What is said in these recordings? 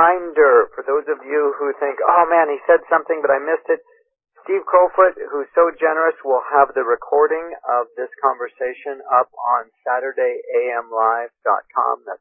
reminder for those of you who think, oh man, he said something but I missed it. Steve Crowfoot, who's so generous, will have the recording of this conversation up on SaturdayAMLive.com. That's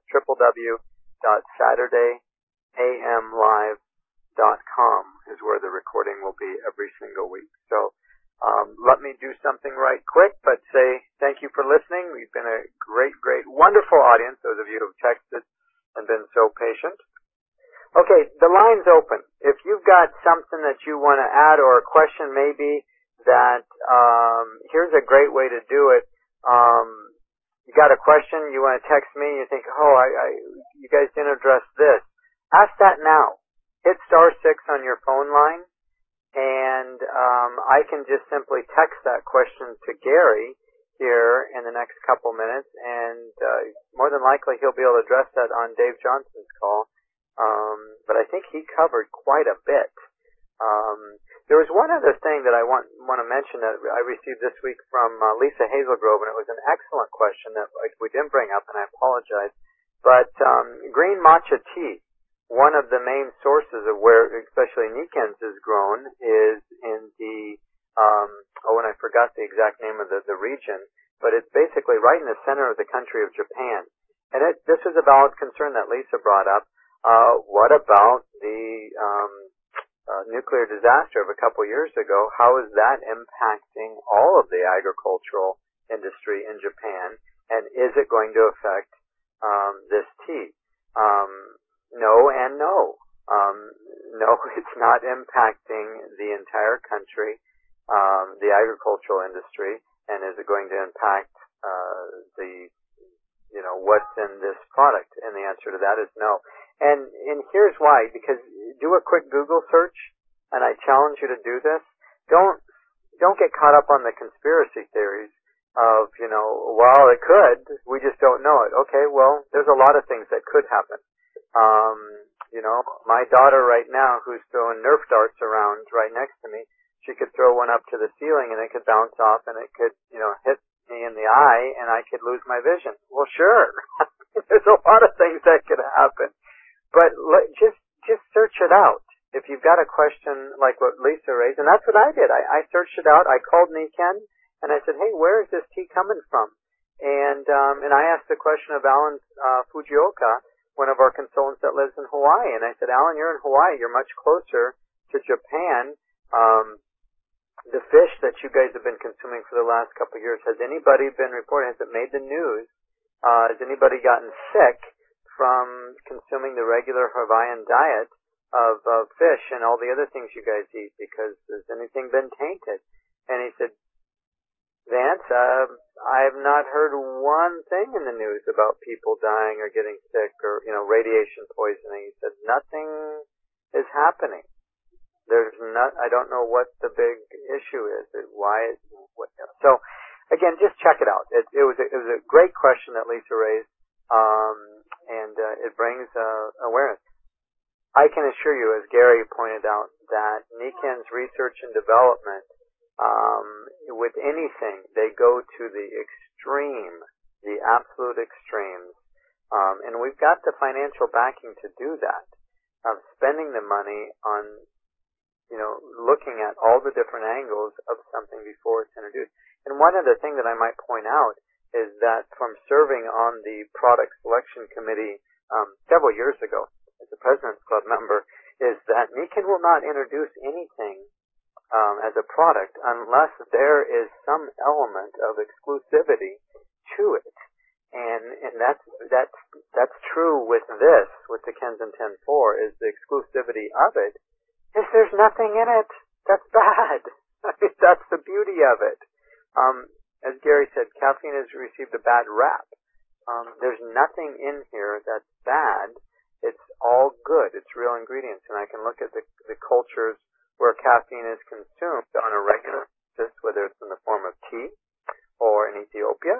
www.SaturdayAMLive.com is where the recording will be every single week. So let me do something right quick, but say thank you for listening. We've been a great, wonderful audience, those of you who have texted and been so patient. Okay, the line's open. If you've got something that you want to add or a question maybe that, here's a great way to do it. You got a question, you want to text me, you think, you guys didn't address this. Ask that now. Hit *6 on your phone line, and I can just simply text that question to Gary here in the next couple minutes, and more than likely he'll be able to address that on Dave Johnson's call. But I think he covered quite a bit. There was one other thing that I want to mention that I received this week from Lisa Hazelgrove, and it was an excellent question that we didn't bring up, and I apologize. But green matcha tea, one of the main sources of where especially Nikens is grown is in the, and I forgot the exact name of the region, but it's basically right in the center of the country of Japan. And this was a valid concern that Lisa brought up. What about the nuclear disaster of a couple years ago? How is that impacting all of the agricultural industry in Japan? And is it going to affect this tea? No and no. No, it's not impacting the entire country, the agricultural industry. And is it going to impact what's in this product? And the answer to that is no. And here's why, because do a quick Google search, and I challenge you to do this. Don't get caught up on the conspiracy theories of, well, it could, we just don't know it. Okay, well, there's a lot of things that could happen. My daughter right now, who's throwing Nerf darts around right next to me, she could throw one up to the ceiling and it could bounce off and it could, hit me in the eye and I could lose my vision. Well, sure. There's a lot of things that could happen. But just search it out. If you've got a question like what Lisa raised, and that's what I did. I searched it out. I called Nikken, and I said, hey, where is this tea coming from? And I asked the question of Alan Fujioka, one of our consultants that lives in Hawaii. And I said, Alan, you're in Hawaii. You're much closer to Japan. The fish that you guys have been consuming for the last couple of years, has anybody been reporting? Has it made the news? Has anybody gotten sick from consuming the regular Hawaiian diet of fish and all the other things you guys eat, because has anything been tainted? And he said, Vance, I have not heard one thing in the news about people dying or getting sick or, radiation poisoning. He said, nothing is happening. I don't know what the big issue is. So again, just check it out. It was a great question that Lisa raised. And it brings awareness. I can assure you, as Gary pointed out, that Nikken's research and development, with anything, they go to the extreme, the absolute extremes. And we've got the financial backing to do that, of spending the money on, looking at all the different angles of something before it's introduced. And one other thing that I might point out is that from serving on the product selection committee several years ago as a President's Club member, is that Nikken will not introduce anything as a product unless there is some element of exclusivity to it. And that's true with this, with the Kenzen 10.4, is the exclusivity of it. If there's nothing in it, that's bad. I mean, that's the beauty of it. As Gary said, caffeine has received a bad rap. There's nothing in here that's bad. It's all good. It's real ingredients. And I can look at the cultures where caffeine is consumed on a regular basis, whether it's in the form of tea or in Ethiopia.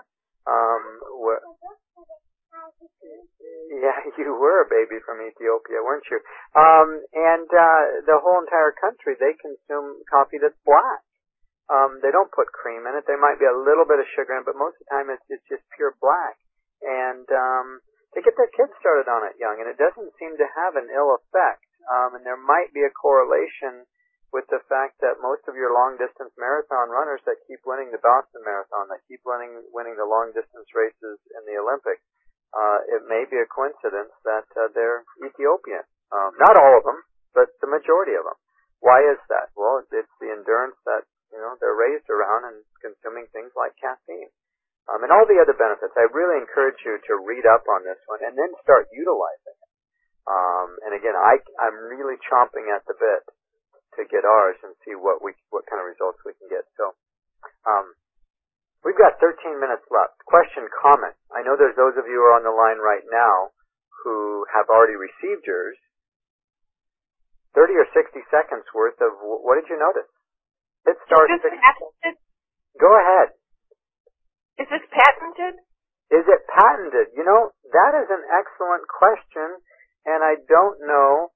Yeah, you were a baby from Ethiopia, weren't you? The whole entire country, they consume coffee that's black. They don't put cream in it. There might be a little bit of sugar in it, but most of the time it's just pure black. And they get their kids started on it young, and it doesn't seem to have an ill effect. And there might be a correlation with the fact that most of your long-distance marathon runners that keep winning the Boston Marathon, that keep winning the long-distance races in the Olympics, it may be a coincidence that they're Ethiopian. Not all of them, but the majority of them. Why is that? Well, it's the endurance that they're raised around and consuming things like caffeine. And all the other benefits. I really encourage you to read up on this one and then start utilizing it. And again, I'm really chomping at the bit to get ours and see what kind of results we can get. So, we've got 13 minutes left. Question, comment. I know there's those of you who are on the line right now who have already received yours. 30 or 60 seconds worth of what did you notice? It starts. Is this patented? Go ahead. Is this patented? Is it patented? That is an excellent question, and I don't know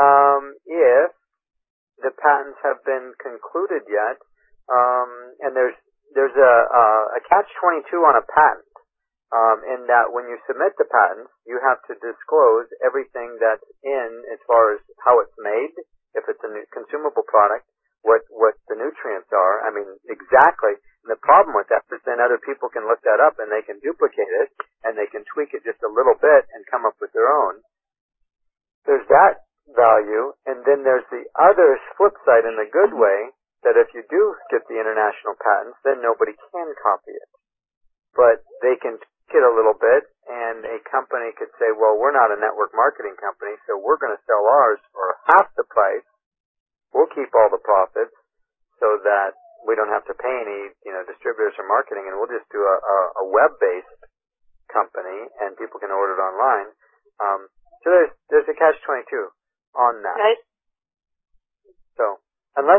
if the patents have been concluded yet. And there's a catch-22 on a patent, in that when you submit the patent, you have to disclose everything that's in as far as how it's made, if it's a new consumable product, what the nutrients are. I mean, exactly. And the problem with that is then other people can look that up and they can duplicate it and they can tweak it just a little bit and come up with their own. There's that value, and then there's the other flip side in the good way, that if you do get the international patents, then nobody can copy it. But they can tweak it a little bit, and a company could say, well, we're not a network marketing company, so we're going to sell ours for half the price. We'll keep all the profits so that we don't have to pay any, distributors or marketing, and we'll just do a web-based company, and people can order it online. So there's a catch-22 on that. Right. So unless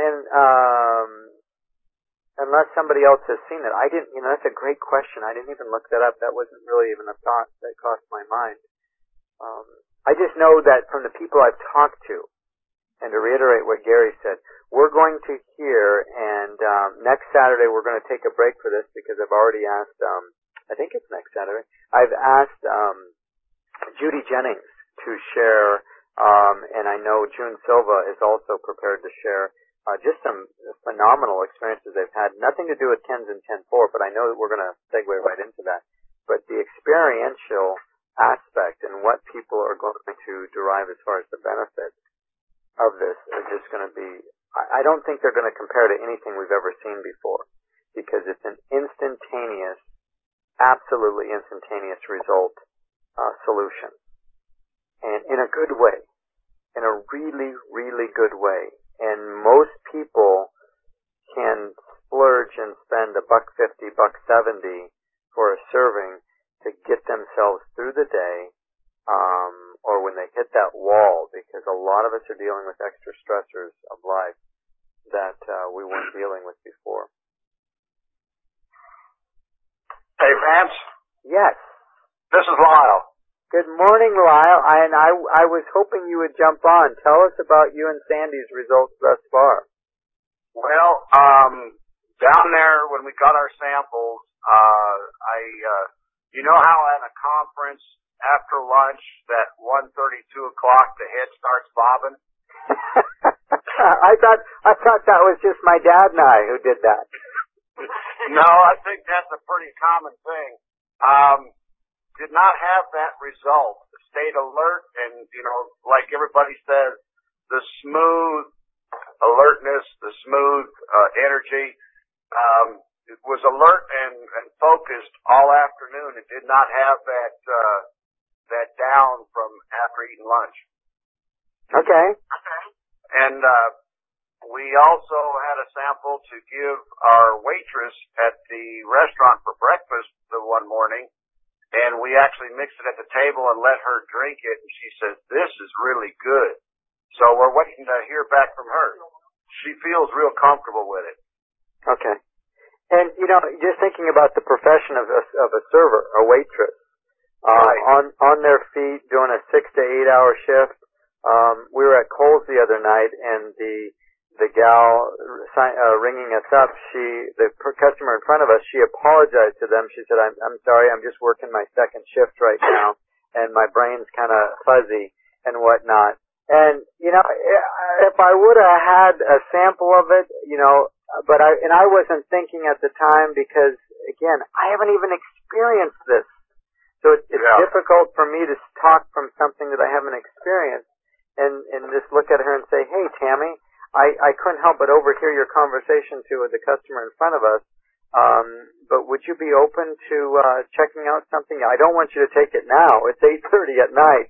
somebody else has seen it, I didn't. That's a great question. I didn't even look that up. That wasn't really even a thought that crossed my mind. I just know that from the people I've talked to, and to reiterate what Gary said, we're going to hear, and next Saturday we're going to take a break for this because I've already asked. I think it's next Saturday. I've asked Judy Jennings to share. And I know June Silva is also prepared to share just some phenomenal experiences they've had. Nothing to do with Ken's and 10-4, but I know that we're going to segue right into that. But the experiential aspect and what people are going to derive as far as the benefits of this are just going to be, I don't think they're going to compare to anything we've ever seen before, because it's an instantaneous, absolutely instantaneous result solution. And in a good way, in a really, really good way. And most people can splurge and spend $1.50, $1.70 for a serving to get themselves through the day, or when they hit that wall, because a lot of us are dealing with extra stressors of life that we weren't dealing with before. Hey, Vance? Yes. This is Lyle. Good morning, Lyle. I was hoping you would jump on. Tell us about you and Sandy's results thus far. Well, down there when we got our samples, you know how at a conference after lunch that 1:30, 2 o'clock the head starts bobbing? I thought that was just my dad and I who did that. No, I think that's a pretty common thing. Did not have that result. Stayed alert and, like everybody says, the smooth alertness, the smooth energy, it was alert and focused all afternoon. It did not have that down from after eating lunch. Okay. And we also had a sample to give our waitress at the restaurant for breakfast the one morning. And we actually mixed it at the table and let her drink it, and she says, this is really good. So we're waiting to hear back from her. She feels real comfortable with it. Okay. And, just thinking about the profession of a server, a waitress, right. on their feet, doing a 6 to 8 hour shift. We were at Kohl's the other night, and the gal ringing us up, the customer in front of us, she apologized to them. She said, I'm sorry, I'm just working my second shift right now, and my brain's kind of fuzzy and whatnot. And, if I would have had a sample of it, but I wasn't thinking at the time because, again, I haven't even experienced this. So it's difficult for me to talk from something that I haven't experienced and just look at her and say, hey, Tammy, I couldn't help but overhear your conversation with the customer in front of us. But would you be open to checking out something? I don't want you to take it now. It's 8:30 at night.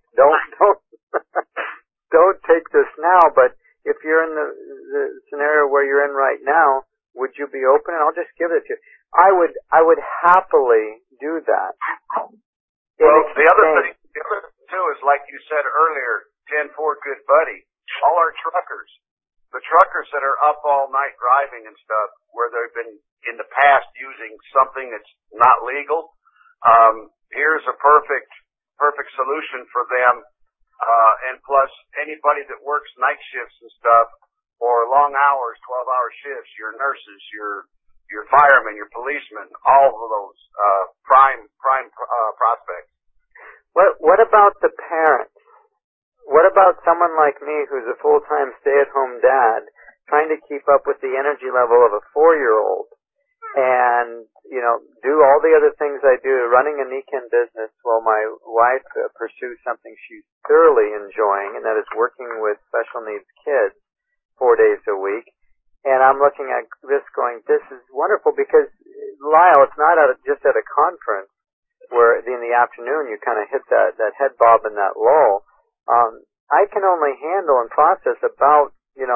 Don't take this now, but if you're in the scenario where you're in right now, would you be open? And I'll just give it to you. I would happily do that. Well, the other thing too is, like you said earlier, 10-4 good buddy. All our truckers, the truckers that are up all night driving and stuff, where they've been in the past using something that's not legal, here's a perfect solution for them. And plus, anybody that works night shifts and stuff, or long hours, 12-hour shifts, your nurses, your firemen, your policemen, all of those prime prospects. What about the parents? What about someone like me who's a full-time stay-at-home dad trying to keep up with the energy level of a 4-year-old and, do all the other things I do, running a Nikken business while my wife pursues something she's thoroughly enjoying, and that is working with special needs kids 4 days a week. And I'm looking at this going, this is wonderful because, Lyle, it's not just at a conference where in the afternoon you kind of hit that head bob and that lull. I can only handle and process about,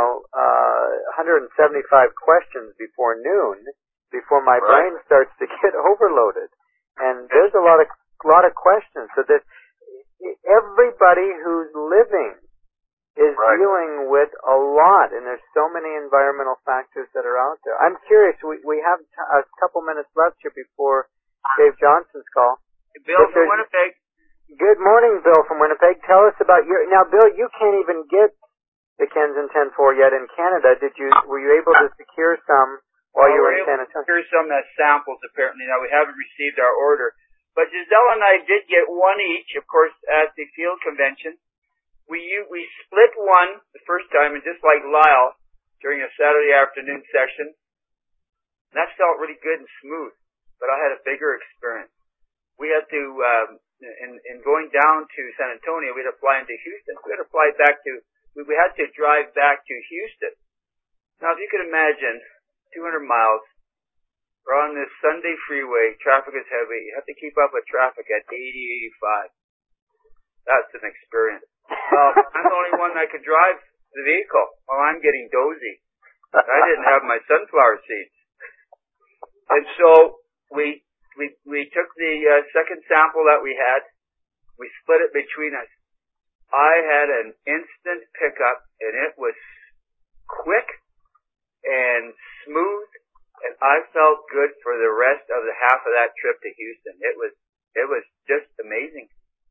175 questions before noon, before my brain starts to get overloaded. And there's a lot of questions. So that everybody who's living is dealing with a lot, and there's so many environmental factors that are out there. I'm curious, we have a couple minutes left here before Dave Johnson's call. Bill from Winnipeg. Good morning, Bill from Winnipeg. Tell us about now, Bill, you can't even get the Kenzen 10-4 yet in Canada. Were you able to secure some while you were in San Antonio? Secure some as samples, apparently. Now, we haven't received our order. But Giselle and I did get one each, of course, at the field convention. We split one the first time, and just like Lyle, during a Saturday afternoon session. And that felt really good and smooth, but I had a bigger experience. We had to, in going down to San Antonio, we had to fly into Houston. We had to fly back we had to drive back to Houston. Now, if you could imagine, 200 miles, we're on this Sunday freeway, traffic is heavy, you have to keep up with traffic at 80, 85. That's an experience. I'm the only one that could drive the vehicle while I'm getting dozy. I didn't have my sunflower seeds. And so we took the second sample that we had, we split it between us. I had an instant pickup, and it was quick and smooth, and I felt good for the rest of the half of that trip to Houston. It was just amazing.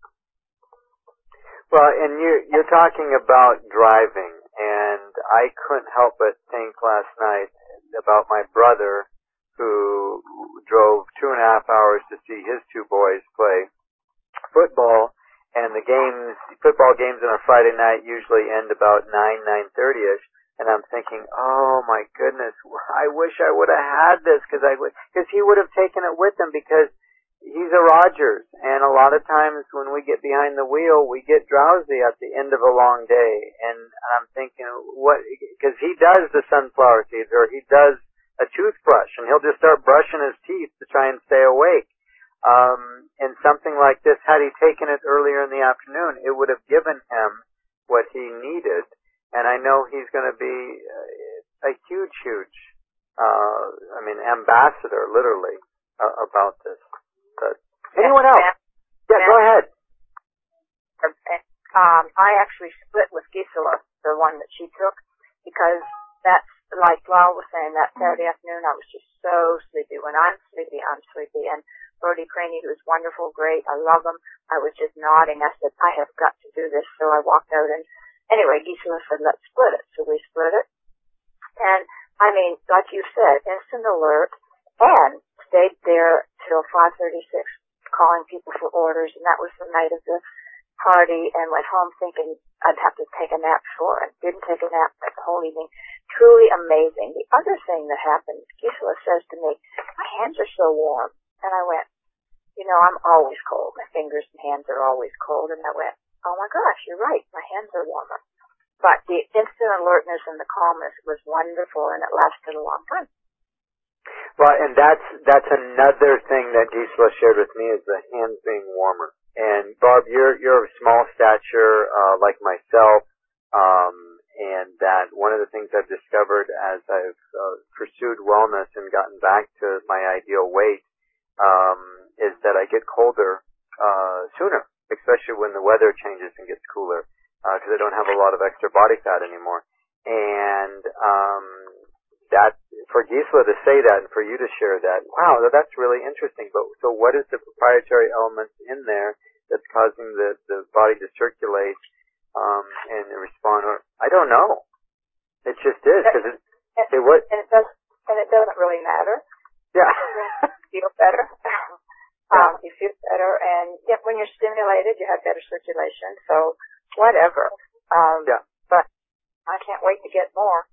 Well, and you're talking about driving, and I couldn't help but think last night about my brother who drove 2.5 hours to see his two boys play football, and football games on a Friday night usually end about 9:30ish, and I'm thinking, oh my goodness, I wish I would have had this because he would have taken it with him because he's a Rogers, and a lot of times when we get behind the wheel, we get drowsy at the end of a long day, and I'm thinking, because he does the sunflower seeds, or he does a toothbrush, and he'll just start brushing his teeth to try and stay awake. And something like this, had he taken it earlier in the afternoon, it would have given him what he needed, and I know he's going to be a huge, ambassador, literally, about this. But anyone else? Yeah, go ahead. I actually split with Gisela, the one that she took, because that's, like Lyle was saying, that Saturday afternoon I was just so sleepy. When I'm sleepy, I'm sleepy. And Brody Craney, who's wonderful, great, I love him, I was just nodding. I said, I have got to do this. So I walked out, and anyway, Gisela said, let's split it. So we split it. And, like you said, instant alert, and stayed there till 5:36. calling people for orders, and that was the night of the party, and went home thinking I'd have to take a nap before, and didn't take a nap that whole evening. Truly amazing. The other thing that happened, Gisela says to me, my hands are so warm. And I went, I'm always cold. My fingers and hands are always cold. And I went, oh my gosh, you're right. My hands are warmer. But the instant alertness and the calmness was wonderful, and it lasted a long time. Well, and that's another thing that Gisela shared with me is the hands being warmer. And Barb, you're of small stature, like myself, and that one of the things I've discovered as I've pursued wellness and gotten back to my ideal weight, is that I get colder sooner, especially when the weather changes and gets cooler, because I don't have a lot of extra body fat anymore. And that for Gisela to say that and for you to share that, wow, that's really interesting. But so what is the proprietary elements in there that's causing the body to circulate and respond? Or I don't know. It just is because it was. And it doesn't really matter. Yeah. You feel better. You feel better, and when you're stimulated, you have better circulation. So whatever. But I can't wait to get more.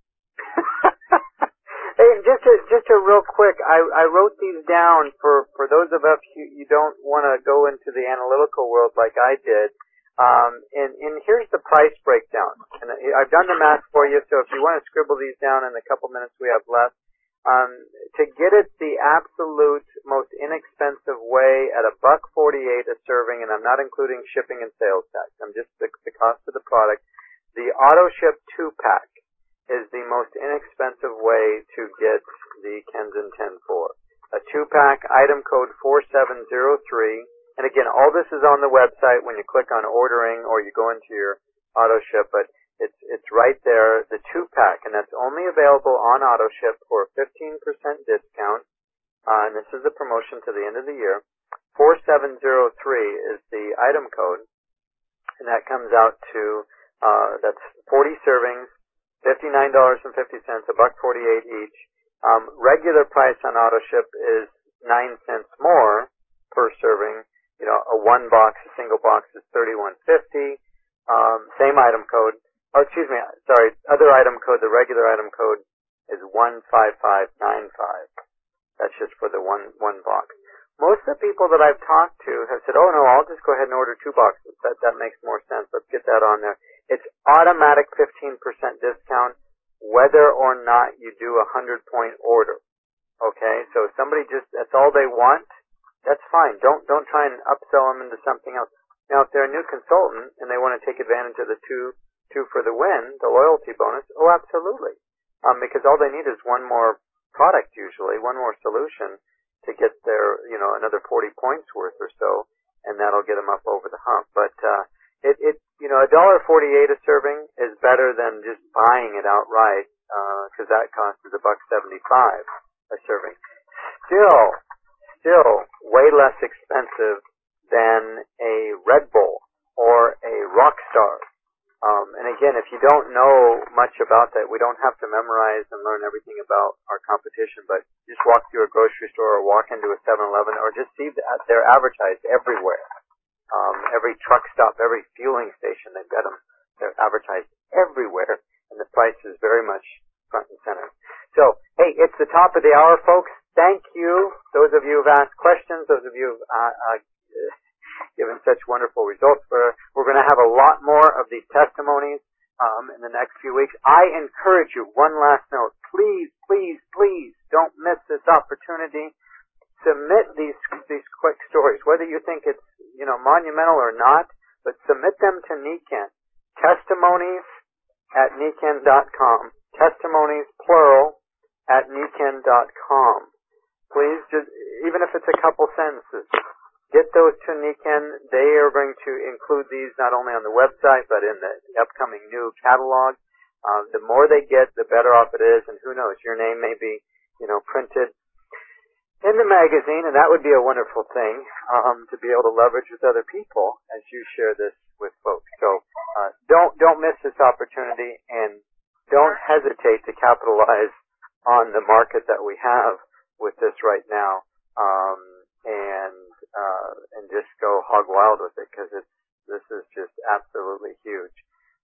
Hey, just a real quick, I wrote these down for those of us you don't want to go into the analytical world like I did. And here's the price breakdown. And I've done the math for you, so if you want to scribble these down in the couple minutes we have left, to get it the absolute most inexpensive way at $1.48 a serving, and I'm not including shipping and sales tax. I'm just the cost of the product. The auto ship 2-pack is the most inexpensive way to get the Kenzen 10-4. A 2-pack, item code 4703. And again, all this is on the website when you click on ordering or you go into your auto ship, but it's right there, the 2-pack, and that's only available on auto ship for a 15% discount. And this is a promotion to the end of the year. 4703 is the item code, and that comes out to that's 40 servings, $59.50, $1.48 each. Regular price on auto ship is 9 cents more per serving. A single box is $31.50. Same item code. Oh, excuse me. Sorry. Other item code, the regular item code is 15595. That's just for the one box. Most of the people that I've talked to have said, oh no, I'll just go ahead and order 2 boxes. That makes more sense. Let's get that on there. It's automatic 15% discount whether or not you do a 100-point order. Okay? So if somebody that's all they want, that's fine. Don't try and upsell them into something else. Now, if they're a new consultant and they want to take advantage of the two for the win, the loyalty bonus, oh, absolutely. Because all they need is one more product usually, one more solution to get their, another 40 points worth or so, and that'll get them up over the hump. But, $1.48 a serving is better than just buying it outright, cause that cost is $1.75 a serving. Still way less expensive than a Red Bull or a Rockstar. And again, if you don't know much about that, we don't have to memorize and learn everything about our competition, but just walk through a grocery store or walk into a 7-Eleven or just see that they're advertised everywhere. Every truck stop, every fueling station, they've got them. They're advertised everywhere, and the price is very much front and center. So, hey, it's the top of the hour, folks. Thank you, those of you who've asked questions, those of you who've given such wonderful results. We're going to have a lot more of these testimonies in the next few weeks. I encourage you, one last note, please don't miss this opportunity. Submit these quick stories, whether you think it's monumental or not, but submit them to NECAN. Testimonies at NECAN.com. Testimonies, plural, at NECAN.com. Please, just even if it's a couple sentences, get those to NECAN. They are going to include these not only on the website, but in the upcoming new catalog. The more they get, the better off it is, and who knows, your name may be, printed in the magazine, and that would be a wonderful thing, to be able to leverage with other people as you share this with folks. So, don't miss this opportunity, and don't hesitate to capitalize on the market that we have with this right now. And and just go hog wild with it, because this is just absolutely huge.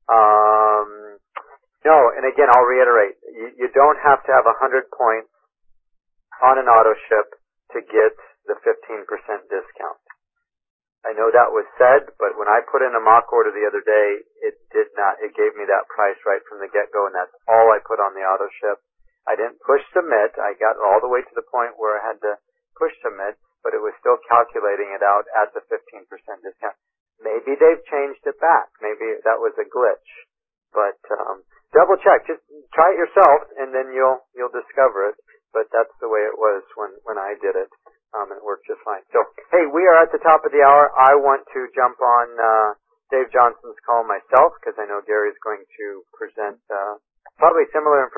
No, and again, I'll reiterate, you don't have to have 100 points on an auto ship to get the 15% discount. I know that was said, but when I put in a mock order the other day, it gave me that price right from the get-go, and that's all I put on the auto ship. I didn't push submit. I got all the way to the point where I had to push submit, but it was still calculating it out at the 15% discount. Maybe they've changed it back. Maybe that was a glitch. But double check. Just try it yourself, and then you'll discover it. But that's the way it was when I did it. And it worked just fine. So, hey, we are at the top of the hour. I want to jump on Dave Johnson's call myself, because I know Gary's going to present probably similar information